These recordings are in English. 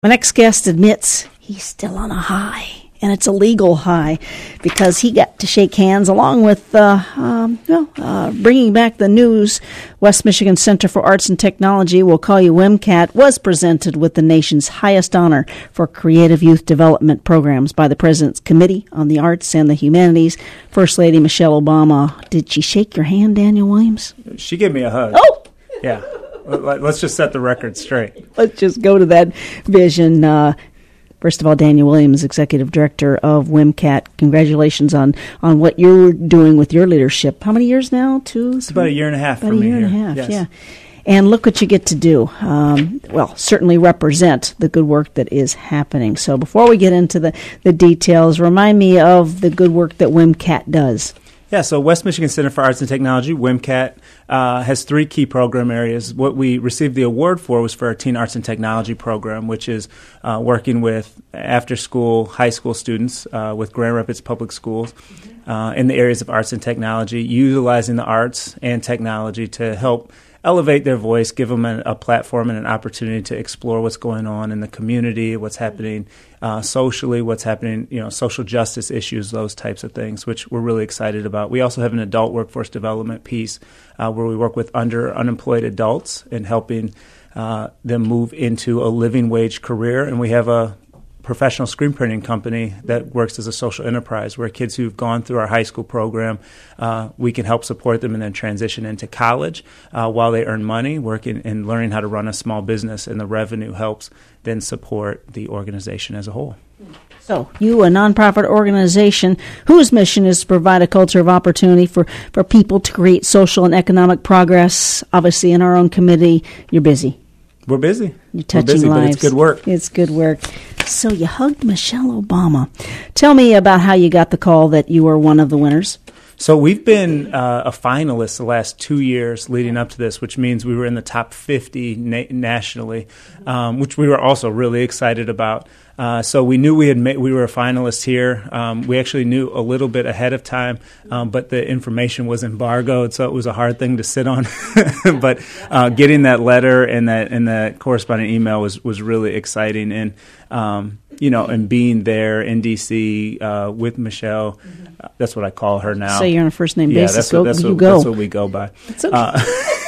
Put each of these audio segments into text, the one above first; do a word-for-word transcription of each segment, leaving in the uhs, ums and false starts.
My next guest admits he's still on a high, and it's a legal high because he got to shake hands along with uh, um, well, uh, bringing back the news. West Michigan Center for Arts and Technology, we'll call you WMCAT, was presented with the nation's highest honor for creative youth development programs by the President's Committee on the Arts and the Humanities. First Lady Michelle Obama. Did she shake your hand, Daniel Williams? She gave me a hug. Oh! Yeah. Let's just set the record straight. Let's just go to that vision. Uh, first of all, Daniel Williams, Executive Director of WMCAT. Congratulations on, on what you're doing with your leadership. How many years now? Two? It's about a year and a half about for a me year here. and a half, yes. yeah. And look what you get to do. Um, well, certainly represent the good work that is happening. So before we get into the, the details, remind me of the good work that WMCAT does. Yeah, so West Michigan Center for Arts and Technology, WMCAT, uh, has three key program areas. What we received the award for was for our Teen Arts and Technology program, which is uh, working with after-school high school students uh, with Grand Rapids Public Schools uh, in the areas of arts and technology, utilizing the arts and technology to help elevate their voice, give them a, a platform and an opportunity to explore what's going on in the community, what's happening uh, socially, what's happening, you know, social justice issues, those types of things, which we're really excited about. We also have an adult workforce development piece uh, where we work with under unemployed adults and helping uh, them move into a living wage career. And we have a professional screen printing company that works as a social enterprise where kids who've gone through our high school program, uh, we can help support them and then transition into college uh, while they earn money, working and learning how to run a small business, and the revenue helps then support the organization as a whole. So you, a nonprofit organization whose mission is to provide a culture of opportunity for, for people to create social and economic progress. Obviously, in our own committee, you're busy. We're busy. You're touching We're busy, lives. but it's good work. It's good work. So you hugged Michelle Obama. Tell me about how you got the call that you were one of the winners. So we've been uh, a finalist the last two years leading up to this, which means we were in the top fifty na- nationally, um, which we were also really excited about. Uh, so we knew we had made, we were a finalist here. Um, we actually knew a little bit ahead of time, um, but the information was embargoed, so it was a hard thing to sit on. But uh, getting that letter and that and that corresponding email was, was really exciting, and um, you know, and being there in D C uh, with Michelle, uh, that's what I call her now. So you're on a first name yeah, basis. that's go, what, that's you what, go. That's what we go by. It's okay. Uh,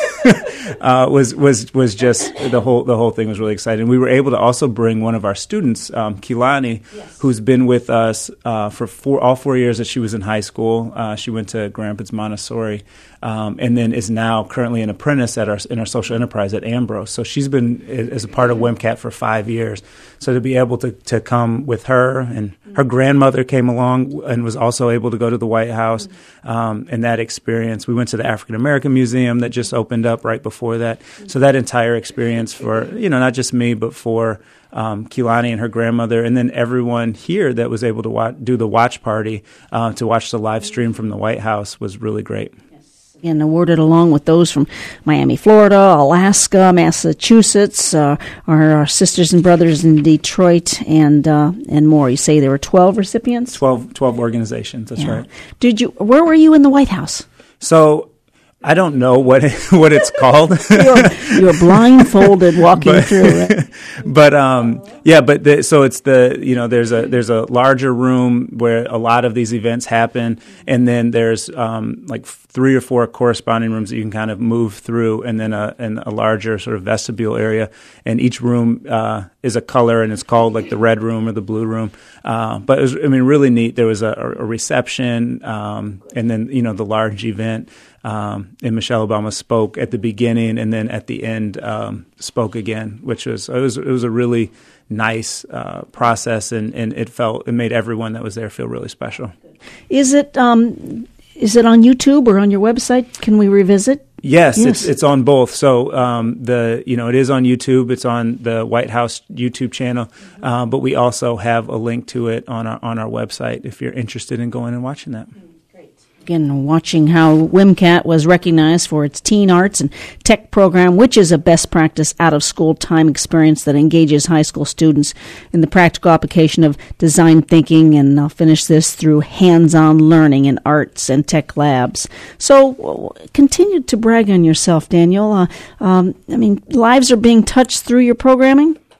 Uh, was was was just the whole the whole thing was really exciting. We were able to also bring one of our students, um, Kilani, yes. who's been with us uh, for four, all four years that she was in high school. Uh, she went to Grand Rapids Montessori, um, and then is now currently an apprentice at our in our social enterprise at Ambrose. So she's been as a part of WMCAT for five years. So to be able to to come with her, and her grandmother came along and was also able to go to the White House, um, and that experience. We went to the African American Museum that just opened up right before. For that, so that entire experience for, you know, not just me, but for um, Kilani and her grandmother, and then everyone here that was able to watch, do the watch party uh, to watch the live stream from the White House was really great. And awarded along with those from Miami, Florida, Alaska, Massachusetts, uh, our, our sisters and brothers in Detroit, and uh, and more. You say there were twelve recipients? twelve, twelve organizations, that's yeah. right. Did you? Where were you in the White House? So I don't know what it, what it's called. you're, you're blindfolded walking but, through it. But um, yeah, but the, so it's the you know there's a there's a larger room where a lot of these events happen, and then there's um, like three or four corresponding rooms that you can kind of move through, and then a and a larger sort of vestibule area, and each room uh, is a color, and it's called like the red room or the blue room. Uh, but it was, I mean, really neat. There was a, a reception, um, and then you know the large event. Um, and Michelle Obama spoke at the beginning, and then at the end um, spoke again, which was it was it was a really nice uh, process, and, and it felt it made everyone that was there feel really special. Is it um, is it on YouTube or on your website? Can we revisit? Yes, yes. it's it's on both. So um, the you know it is on YouTube. It's on the White House YouTube channel, uh, but we also have a link to it on our on our website if you're interested in going and watching that. Again, watching how WMCAT was recognized for its teen arts and tech program, which is a best practice out-of-school time experience that engages high school students in the practical application of design thinking, and I'll finish this through hands-on learning in arts and tech labs. So continue to brag on yourself, Daniel. Uh, um, I mean, lives are being touched through your programming?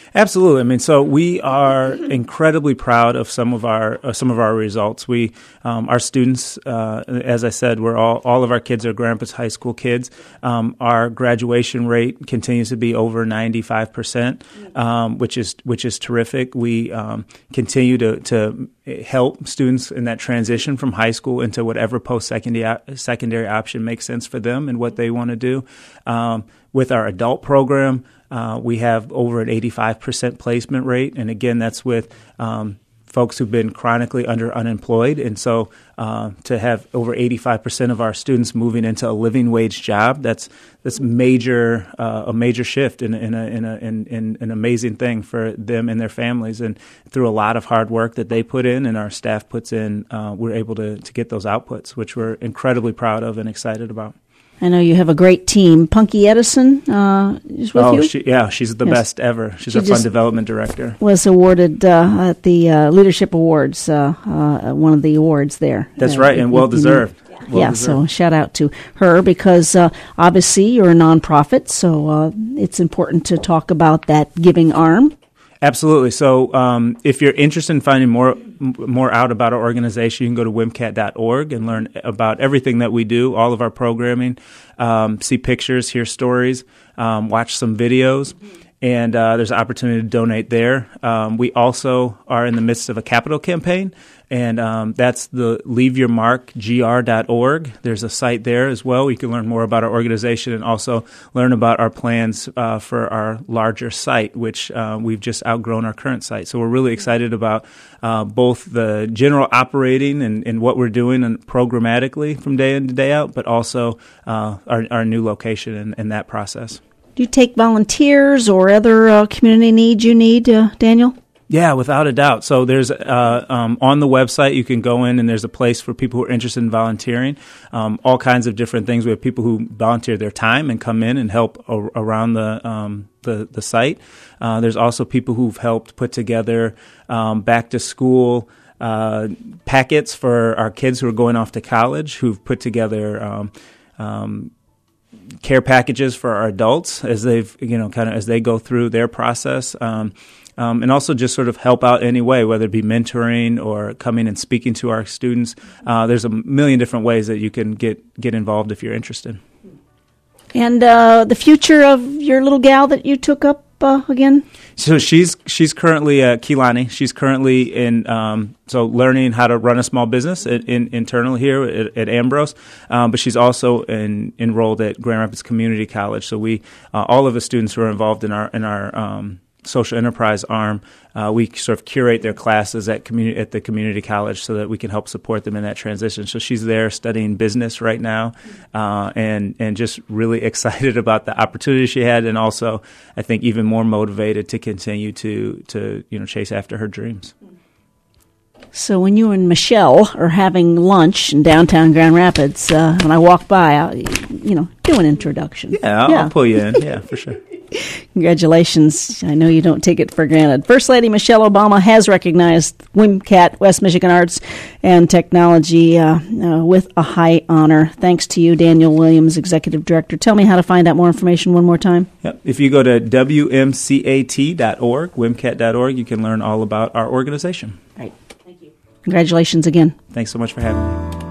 Absolutely. I mean, so we are incredibly proud of some of our uh, some of our results. We, um, our students, uh, as I said, we're all all of our kids are Grand Rapids High School kids. Um, our graduation rate continues to be over ninety-five percent, um, which is which is terrific. We um, continue to to help students in that transition from high school into whatever post-secondary secondary option makes sense for them and what they want to do. Um, with our adult program, uh, we have over an eighty-five percent placement rate, and again, that's with um, folks who've been chronically under unemployed, and so uh, to have over eighty-five percent of our students moving into a living wage job, that's that's major uh, a major shift in in, a, in, a, in in an amazing thing for them and their families. And through a lot of hard work that they put in and our staff puts in, uh, we're able to to get those outputs, which we're incredibly proud of and excited about. I know you have a great team. Punky Edison uh, is with oh, you? She, yeah, she's the yes. best ever. She's she our fund development director. Was awarded uh, at the uh, Leadership Awards, uh, uh, one of the awards there. That's uh, right, and well-deserved. Yeah, well yeah so shout out to her because uh, obviously you're a nonprofit, so uh, it's important to talk about that giving arm. Absolutely. So um, if you're interested in finding more more out about our organization, you can go to wimcat dot org and learn about everything that we do, all of our programming, um, see pictures, hear stories, um, watch some videos, and uh, there's an opportunity to donate there. Um, we also are in the midst of a capital campaign, and um, that's the leave your mark g r dot org. There's a site there as well. You can learn more about our organization and also learn about our plans uh, for our larger site, which uh, we've just outgrown our current site. So we're really excited about uh, both the general operating and, and what we're doing and programmatically from day in to day out, but also uh, our, our new location and, and that process. Do you take volunteers or other uh, community needs you need, uh, Daniel? Yeah, without a doubt. So there's uh, um, on the website you can go in and there's a place for people who are interested in volunteering. Um, all kinds of different things. We have people who volunteer their time and come in and help a- around the um, the, the site. Uh, there's also people who've helped put together um, back to school uh, packets for our kids who are going off to college. Who've put together Um, um, care packages for our adults as they've, you know, kind of as they go through their process, um, um, and also just sort of help out any way, whether it be mentoring or coming and speaking to our students. Uh, there's a million different ways that you can get, get involved if you're interested. And uh, the future of your little gal that you took up uh, again? So she's she's currently uh, Keelani. She's currently in um, so learning how to run a small business in, in, internally here at, at Ambrose. Um, but she's also in, enrolled at Grand Rapids Community College. So we uh, all of the students who are involved in our in our um, social enterprise arm, uh, we sort of curate their classes at community at the community college so that we can help support them in that transition. So she's there studying business right now, uh, and and just really excited about the opportunity she had, and also I think even more motivated to continue to to you know chase after her dreams. So when you and Michelle are having lunch in downtown Grand Rapids, uh, when I walk by, I'll, you know, do an introduction. Yeah, I'll, yeah. I'll pull you in. Yeah, for sure. Congratulations. I know you don't take it for granted. First Lady Michelle Obama has recognized WMCAT, West Michigan Arts and Technology, uh, uh, with a high honor. Thanks to you, Daniel Williams, Executive Director. Tell me how to find out more information one more time. Yep. If you go to w m cat dot org, wimcat dot org, you can learn all about our organization. Right. Thank you. Congratulations again. Thanks so much for having me.